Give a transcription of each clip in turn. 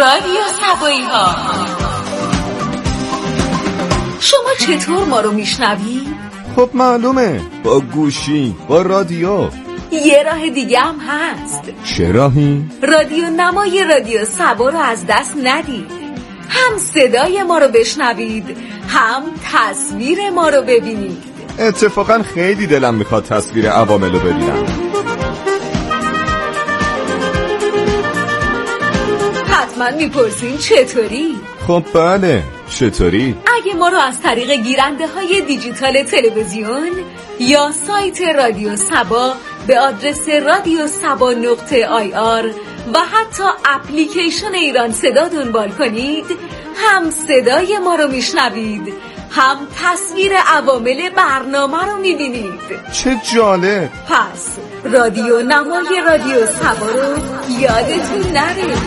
رادیو سبایی ها. شما چطور ما رو میشنوید؟ خب معلومه، با گوشی، با رادیو. یه راه دیگه هم هست. چه راهی؟ رادیو نمای رادیو سبا رو از دست ندید. هم صدای ما رو بشنوید، هم تصویر ما رو ببینید. اتفاقا خیلی دلم میخواد تصویر عوامل رو ببینم. حتما میپرسین چطوری؟ خب بله، چطوری؟ اگه ما رو از طریق گیرنده های دیجیتال تلویزیون یا سایت رادیو سبا به آدرس radiosaba.ir و حتی اپلیکیشن ایران صدا دنبال کنید، هم صدای ما رو میشنوید، هم تصویر عوامل برنامه رو میبینید. چه جالب! پس رادیو نمای رادیو سبا رو یادتون نره.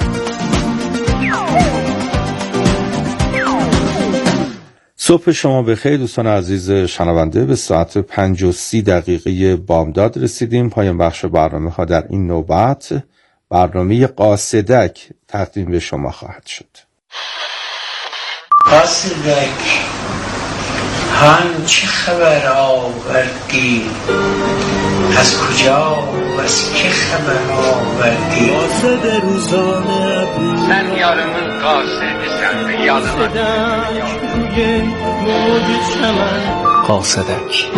صبح شما بخیر دوستان عزیز شنونده. به ساعت 5:30 بامداد رسیدیم. پایان بخش برنامه ها در این نوبت برنامه قاصدک تقدیم به شما خواهد شد. قاصدک هان چه خبر آوردی؟ از کجا و از که خبر آوردی؟ قاصد روزانه من یارمون قاصدشم به یادم قاصدک.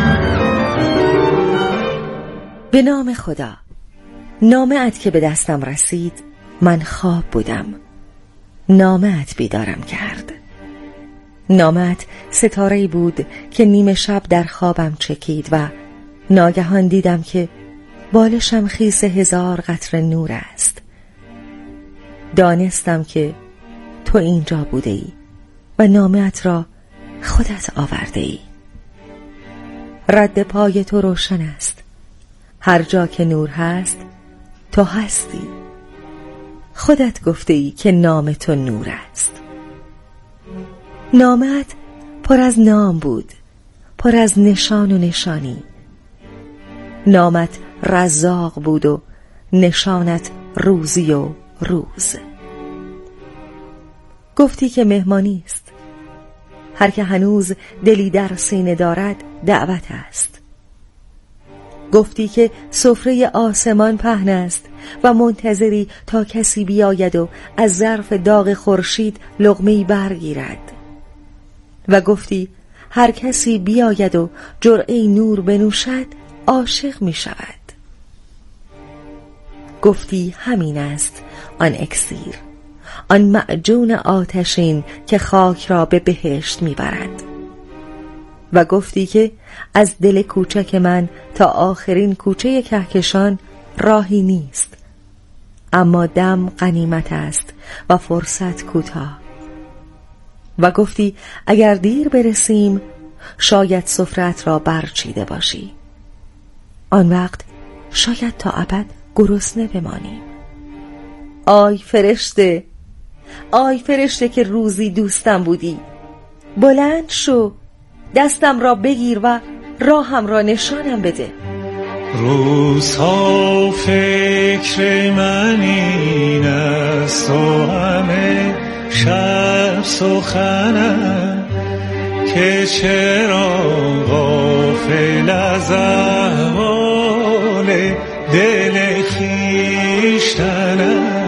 به نام خدا. نامه‌ات که به دستم رسید من خواب بودم. نامه‌ات بیدارم کرد. نامه‌ات ستاره‌ای بود که نیمه شب در خوابم چکید و ناگهان دیدم که بالشم خیس 1000 قطره نور است. دانستم که تو اینجا بوده ای و نامه‌ات را خودت آورده ای. رد پای تو روشن است. هر جا که نور هست تو هستی. خودت گفته ای که نام تو نور است. نامت پر از نام بود، پر از نشان و نشانی. نامت رزاق بود و نشانت روزی و روز. گفتی که مهمانی است. هر که هنوز دلی در سینه دارد دعوت است. گفتی که سفره آسمان پهن است و منتظری تا کسی بیاید و از ظرف داغ خورشید لقمه‌ای برگیرد. و گفتی هر کسی بیاید و جرعه نور بنوشد عاشق می شود. گفتی همین است آن اکسیر، آن معجون آتشین که خاک را به بهشت می برد. و گفتی که از دل کوچک من تا آخرین کوچه کهکشان راهی نیست، اما دم غنیمت است و فرصت کوتاه. و گفتی اگر دیر برسیم شاید سفرت را برچیده باشی. آن وقت شاید تا ابد گرسنه بمانیم. آی فرشته، آی فرشته که روزی دوستم بودی، بلند شو، دستم را بگیر و راهم را نشانم بده. روزها فکر من این است و همه شب سخنم که چرا غافل از احوال دل خویشتنم.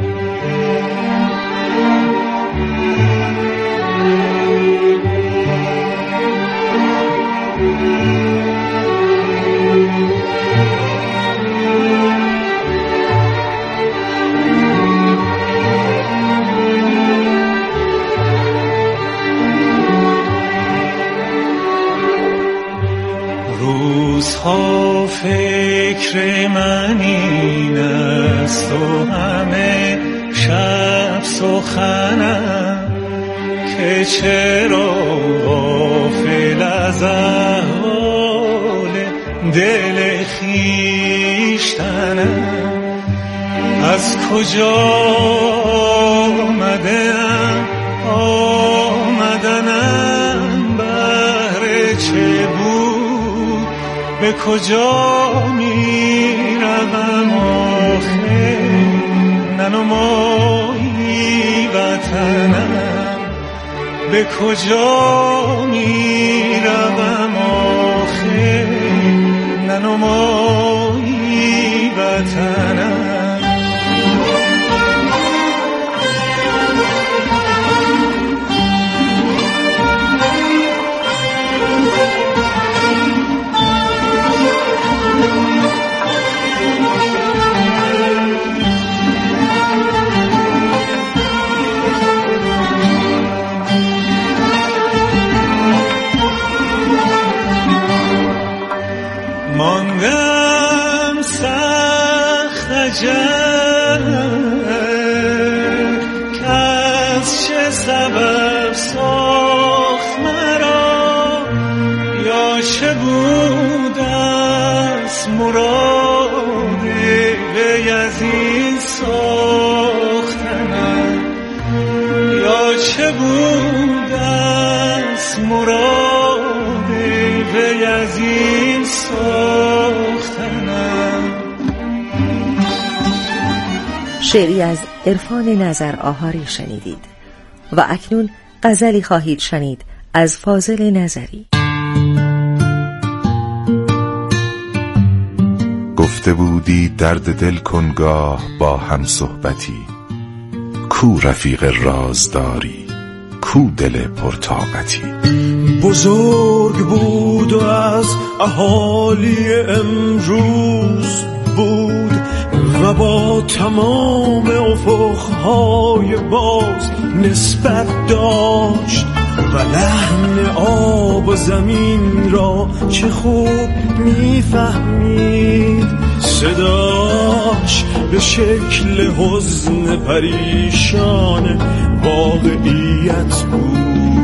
روزها فکر من این است و همه شب سخنم که چرا غافل از احوال دل خویشتنم. از کجا آمدنم بهر چه بود، به کجا می روم آخر ننمایی وطنم، به کجا می روم آخه ننمایی وطنم. ماندم سخت عجب که از چه سبب ساخت مرا، یا چه بود از مراد وی از این ساختنم، یا چه بود از مراد وی از این ساختنم. شعری از عرفان نظر آهاری شنیدید و اکنون غزلی خواهید شنید از فاضل نظری. گفته بودی درد دل کنگاه با هم صحبتی، کو رفیق رازداری، کو دل پرطاقتی. بزرگ بود و از اهالی امروز بود و با تمام افقهای باز نسبت داشت و لحن آب و زمین را چه خوب میفهمید. صداش به شکل حزن پریشان واقعیت بود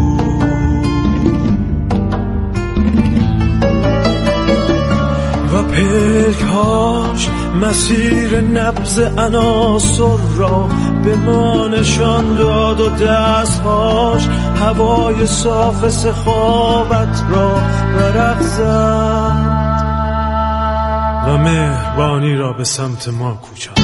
و پلکاش مسیر نبض عناصر را به ما نشان داد و دستهاش هوای صاف سخاوت را ورق زد و مهربانی را به سمت ما کوچاند.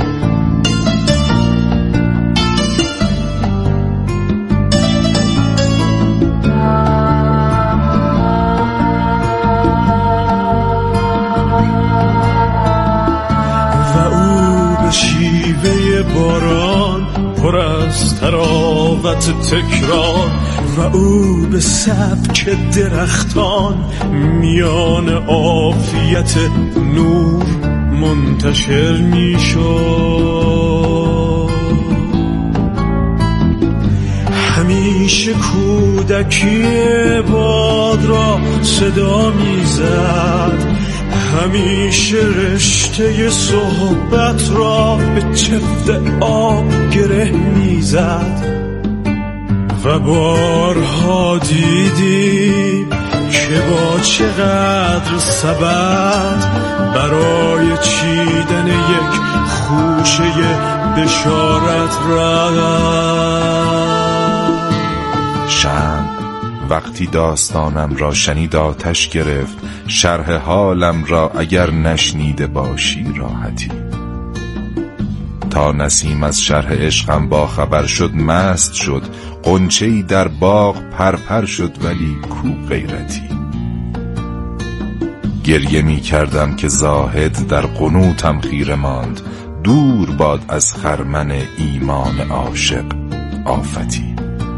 شیوه باران پر از تراوت تکرار و او به سبک درختان میان عافیت نور منتشر می شد. همیشه کودکی باد را صدا می زد، همیشه رشته صحبت را به چفت آب گره میزد و بارها دیدیم که با چقدر سبد برای چیدن یک خوشه بشارت رفت. شمع وقتی داستانم را شنید آتش گرفت، شرح حالم را اگر نشنیده باشی راحتی. تا نسیم از شرح عشقم با خبر شد مست شد، غنچه‌ای در باغ پرپر شد ولی کو غیرتی. گریه می کردم که زاهد در قنوتم خیره ماند، دور باد از خرمن ایمان عاشق آفتی.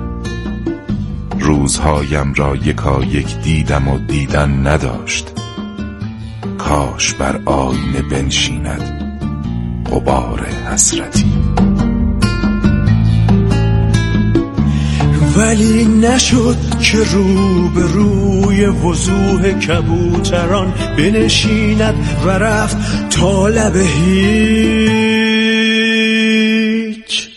روزهایم را یکا یک دیدم و دیدن نداشت، کاش بر آینه بنشیند غبار حسرتی. ولی نشد که رو به روی وضوح کبوتران بنشیند و رفت تا لب هیچ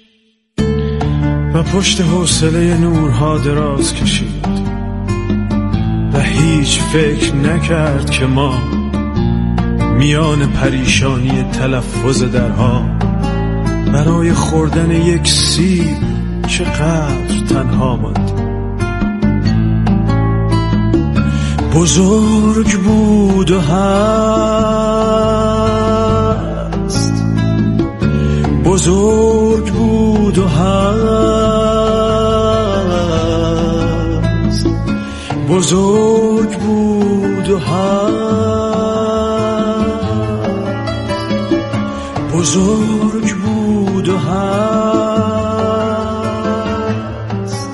و پشت حوصله نورها دراز کشید و هیچ فکر نکرد که ما میان پریشانی تلفظ درها برای خوردن یک سیب چقدر تنها ماند. بزرگ بود و هست، بزرگ بود و هست، بزرگ بود و هست، بزرگ بود و هست،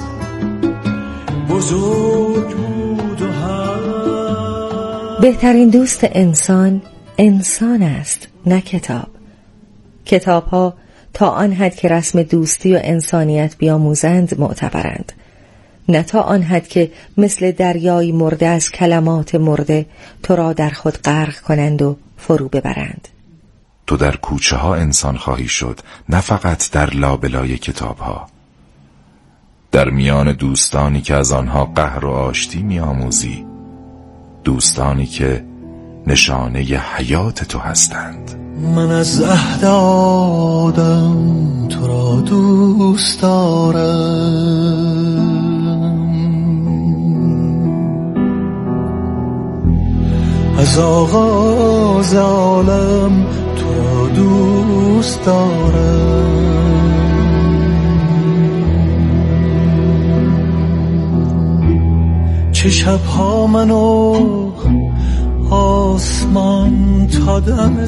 بزرگ بود و هست. بهترین دوست انسان انسان است، نه کتاب. کتاب ها تا آن حد که رسم دوستی و انسانیت بیاموزند معتبرند، نه تا آن حد که مثل دریای مرده از کلمات مرده تو را در خود غرق کنند و فرو ببرند. تو در کوچه ها انسان خواهی شد، نه فقط در لابلای کتاب ها. در میان دوستانی که از آنها قهر و آشتی می‌آموزی، دوستانی که نشانه حیات تو هستند. من از عهد آدم تو را دوست دارم، از آغاز عالم تو را دوست دارم. چه شبها منو آسمان تا دم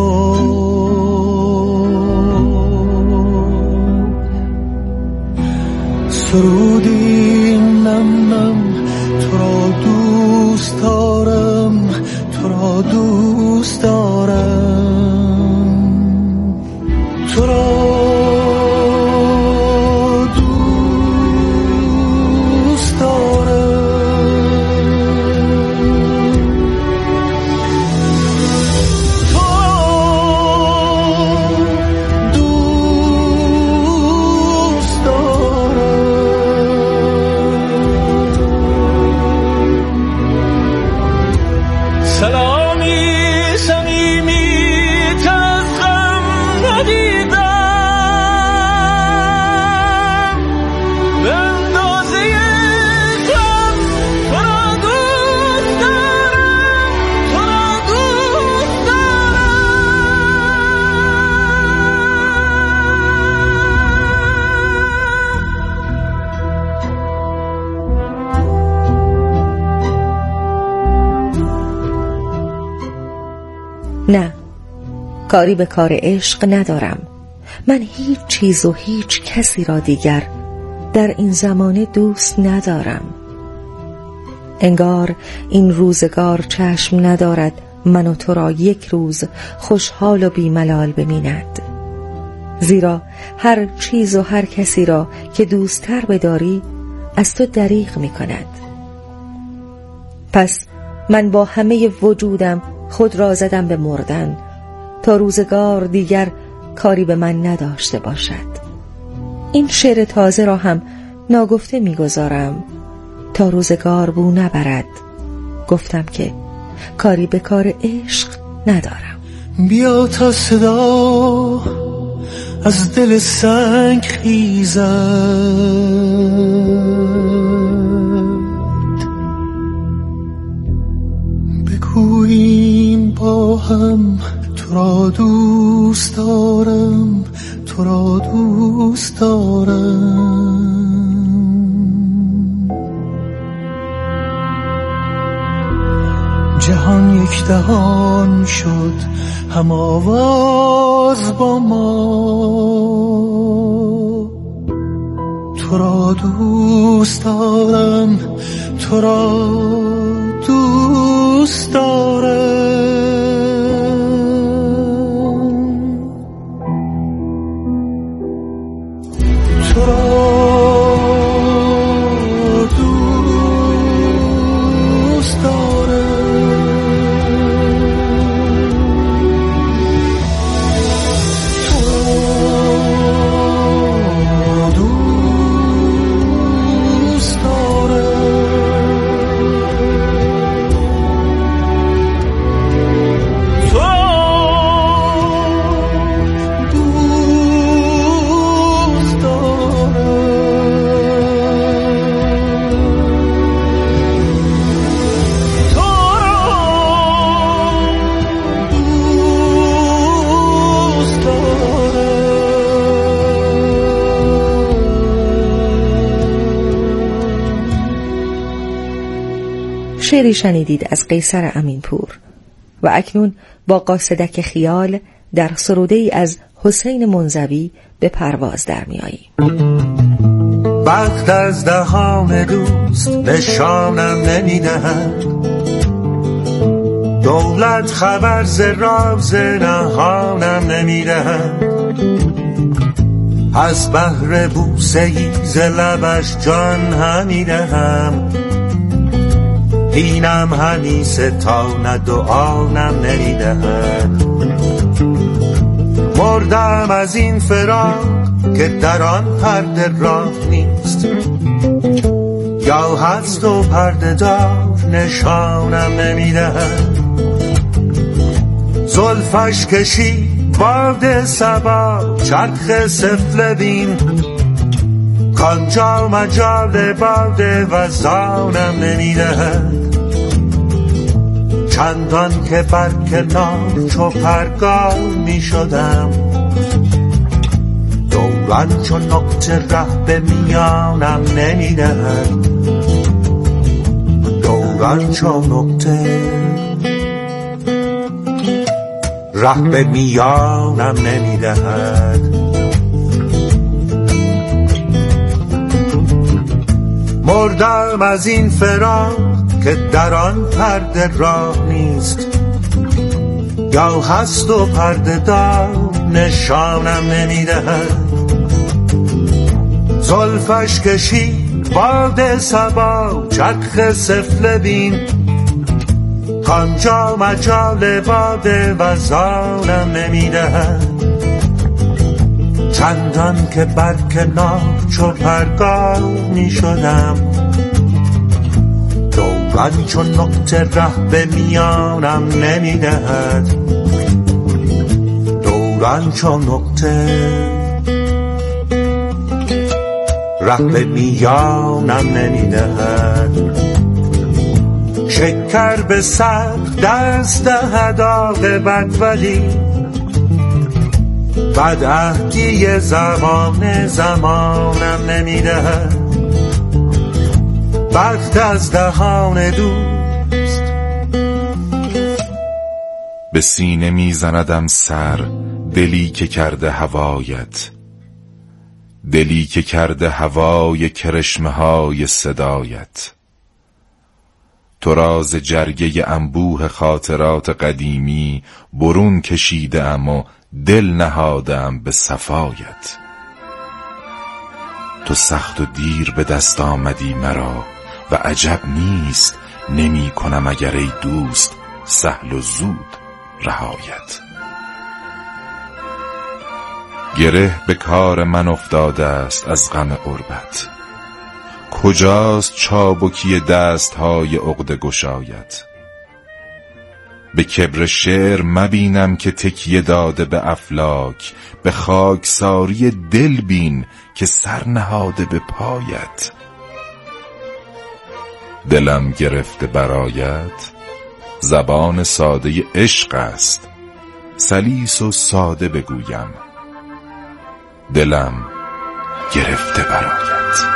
صبح سرودی نم نم تو را دوست دارم، تو را دوست دارم، تو را دوست دارم. نه، کاری به کار عشق ندارم. من هیچ چیز و هیچ کسی را دیگر در این زمانه دوست ندارم. انگار این روزگار چشم ندارد من و تو را یک روز خوشحال و بیملال بمیند. زیرا هر چیز و هر کسی را که دوست‌تر بداری از تو دریغ می کند. پس من با همه وجودم خود را زدم به مردن تا روزگار دیگر کاری به من نداشته باشد. این شعر تازه را هم ناگفته میگذارم تا روزگار بو نبرد. گفتم که کاری به کار عشق ندارم. بیا تا صدا از دل سنگ خیزد، بگوییم با هم تو را دوست دارم، تو را دوست دارم. جهان یک دهان شد هم آواز با ما، تو را دوست دارم، تو را دوست دارم. تو را دوست دارم. تو را دوست دارم. شعری شنیدید از قیصر امینپور و اکنون با قاصدک خیال در سروده ای از حسین منزوی به پرواز در میاییم. بخت از دهان دوست نشانم نمیدهد، دولت خبر ز راز نهانم نمیدهد، از بهر بوسه‌ای ز لبش جان همی دهم، اینم همی ستاند و آنم نمیدهد. مردم از این فراق که در آن پرده راه نیست، یا هست و پرده دار نشانم نمیدهد. زلفش کشی باد صبا چرخ سفله بین، کانجا مجال باد وزانم نمیدهد. چندان که بر کنار چو پرگار می شدم، دوران چو نقطه ره به میانم نمیدهد. دوران چو نقطه ره به میانم نمیدهد. مردم از این فراق که در آن پرده راه نیست، یا هست و پرده دار نشانم نمیدهد. زلفش کشی باد صبا چرخ سفله بین، کانجا مجال باد وزانم نمیدهد. چندان که بر کنار چو پرگار می شدم، دوران چو نقطه ره به میانم نمیدهد. دوران چو نقطه ره به میانم نمیدهد. شکر به صبر دست دهد عاقبت، ولی بدعهدی زمانم نمیدهد. بخت از دهان دوست به سینه میزندم سر، دلی که کرده هوایت، دلی که کرده هوای کرشمه های صدایت. تو راز جرگه انبوه خاطرات قدیمی برون کشیده ام و دل نهادم به صفایت. تو سخت و دیر به دست آمدی مرا و عجب نیست، نمی کنم اگر ای دوست سهل و زود رهایت. گره به کار من افتاده است از غم غربت، کجاست چابکی دستهای عقده گشایت. به کبر شعر مبینم که تکیه داده به افلاک، به خاکساری دل بین که سر نهاده به پایت. دلم گرفته برایت زبان ساده عشق است، سلیس و ساده بگویم دلم گرفته برایت.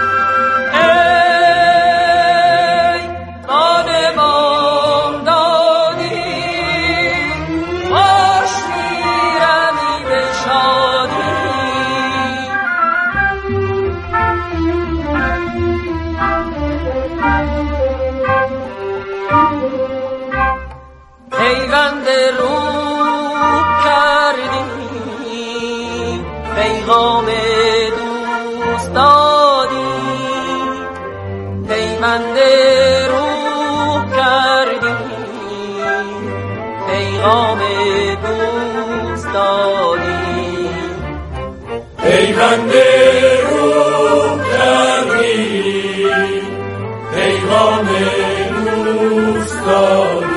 پیوند رو کردی، پیغام دوست دادی. پیوند رو کردی، پیغام دوست دادی. پیوند رو کردی، پیغام دوست دادی.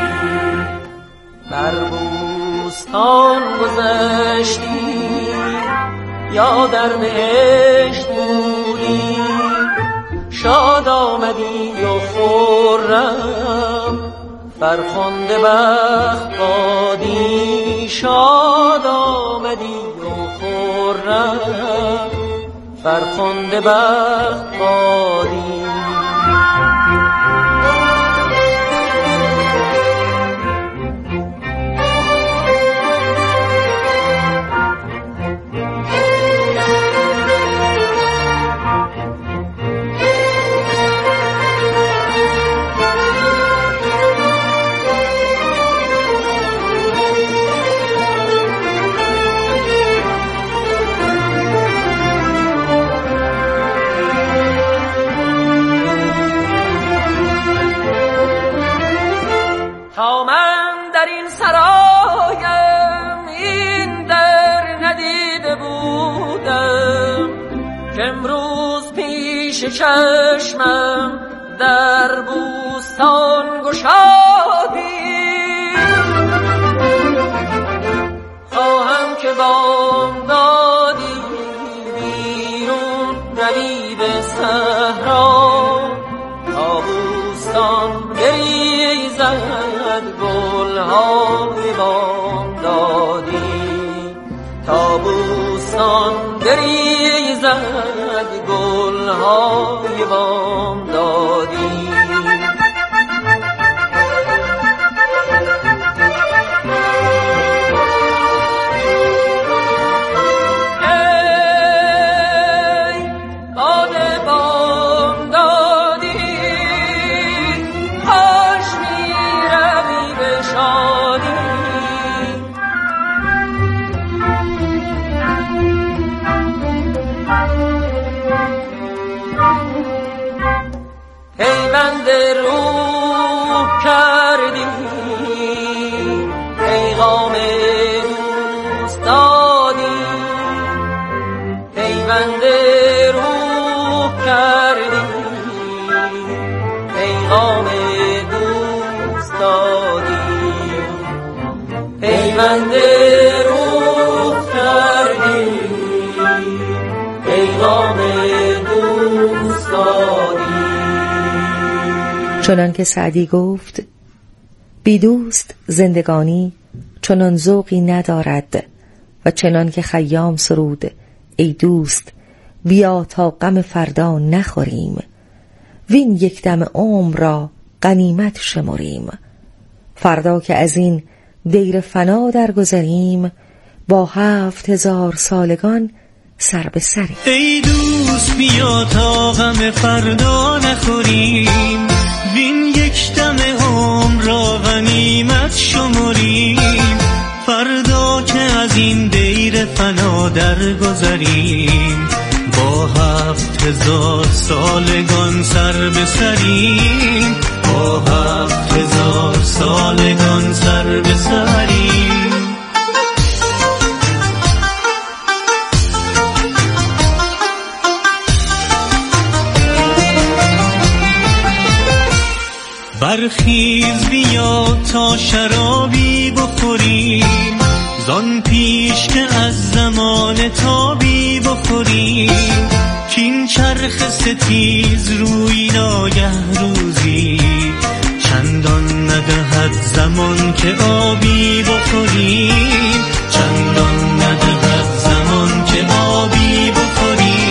بر بوستان گذشتی یا در بهشت بودی، شاد آمدی و خرم فرخنده بخت بادی. شاد آمدی و خرم فرخنده بخت بادی. پیش چشمم در بوستان گشادی، خواهم که بامدادی بیرون روی به صحرا، تا بوستان بریزد گلهای بامدادی، تا بوستان بریزد گلهای بامدادی. پیوند روح کردی پیغام دوست دادی، پیوند روح کردی پیغام دوست دادی، پیوند روح کردی پیغام دوست دادی. چنان که سعدی گفت بی دوست زندگانی چنان ذوقی ندارد، و چنان که خیام سرود ای دوست بیا تا غم فردا نخوریم، وین یک دم عمر را غنیمت شمریم، فردا که از این دیر فنا درگذریم، با 7000 سالگان سر به سریم. ای دوست بیا تا غم فردا نخوریم، وین یک دم عمر را غنیمت شمریم، فردا که از این دیر فنا درگذریم، با 7000 سالگان سر به سریم، با 7000 سالگان سر به سریم. برخیز بیا تا شرابی بخوریم، زان پیش که از زمان تابی بخوریم، کین چرخ ستیز روی ناگه روزی، چندان ندهد زمان که آبی بخوریم، چندان ندهد زمان که آبی بخوریم.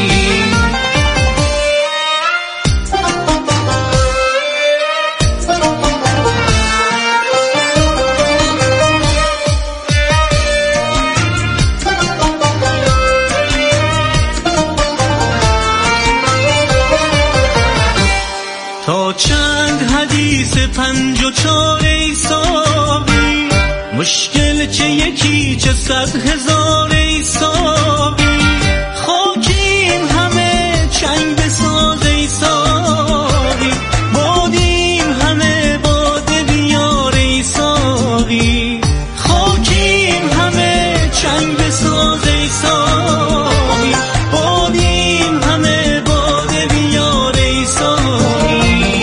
تا چند حدیث 5 و 4 ای ساقی، مشکل چه یکی چه 100,000 ای ساقی، خاکیم همه چنگ بساز ای ساقی، بادیم همه باده بیار ای ساقی، خاکیم همه چنگ بساز ای ساقی، بادیم همه باده بیار ای ساقی.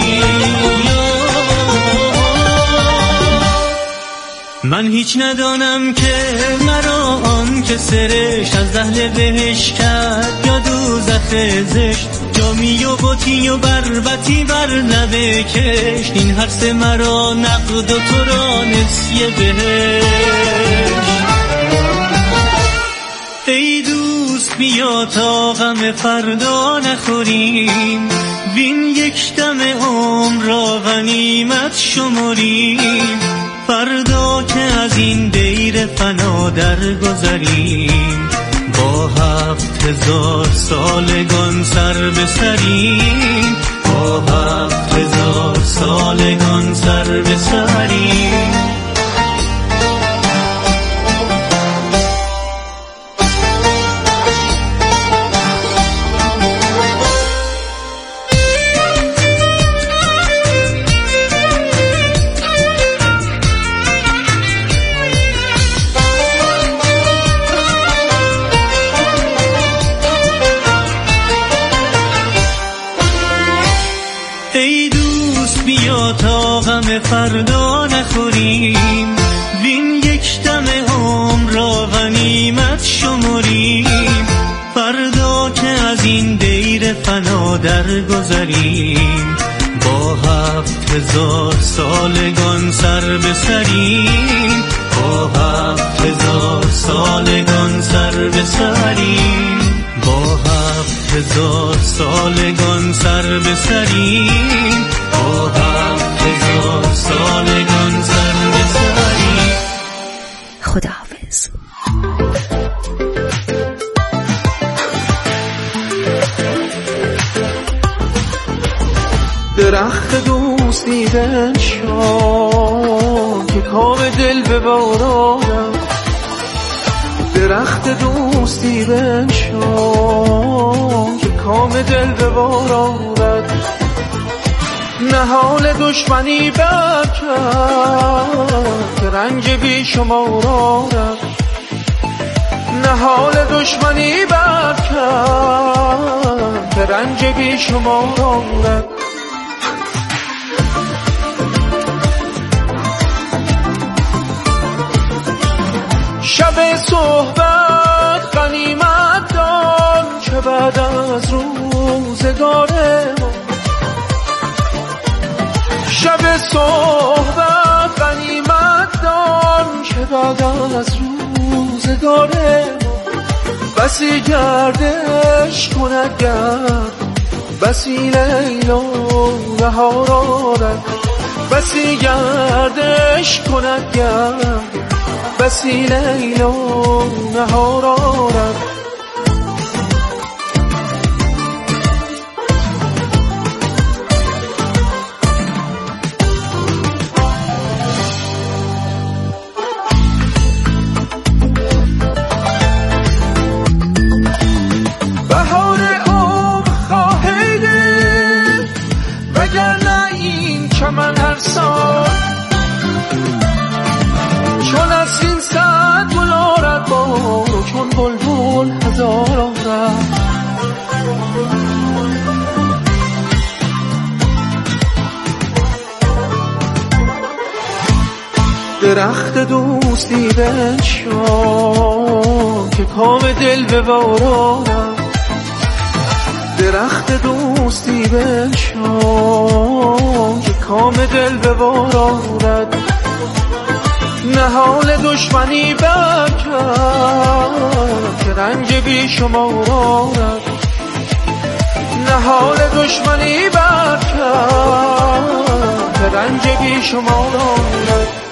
من هیچ ندانم که مرا آن که سرشت از اهل بهش کرد یا دوزخ زشت، جامی و بطی و بربطی بر لبه کشت، این هر سه مرا نقد و تو را نسیه بهشت. ای دوست بیا تا غم فردا نخوریم، وین یک دم عمر را غنیمت شمریم، فردا که از این دیر فنا درگذریم، با 7000 سالگان سر به سریم، با 7000 سالگان سر به سریم. بیا تا غم فردا نخوریم، وین یک دم عمر را غنیمت شمریم. فردا که از این دیر فنا درگذریم، با 7000 سالگان سر به سریم، با 7000 سالگان سر به سریم، با 7000 سالگان سر به سریم، با 7000 سالگان سر به سریم. خداحافظ. درخت دوستی بنشان که کام دل ببارد، درخت دوستی بنشان که کام دل ببارد. نهال دشمنی برکرد که رنج بی شمار آرد، نهال دشمنی برکرد که رنج بی شمار آرد. شب صحبت غنیمت دان چه بعد از روزگار ما، شب صحبت غنیمت دان چه بعد از روزگار ما. بسی گردش کند گرد، بسی لیل و نهار آرد، بسی گردش کند گرد، بسی لیل و نهار آرد. بهار عمر خواهی دل وگرنه این چمن هر سال، چون از این ساعت گل آرد بار و چون بلبل هزار آرد. درخت دوستی بنشان که کام دل ببارد، درخت دوستی بنشان که کام دل ببارد. نهال دشمنی برکرد که رنج بی شمار آرد، نهال دشمنی برکرد که رنج بی شمار آرد.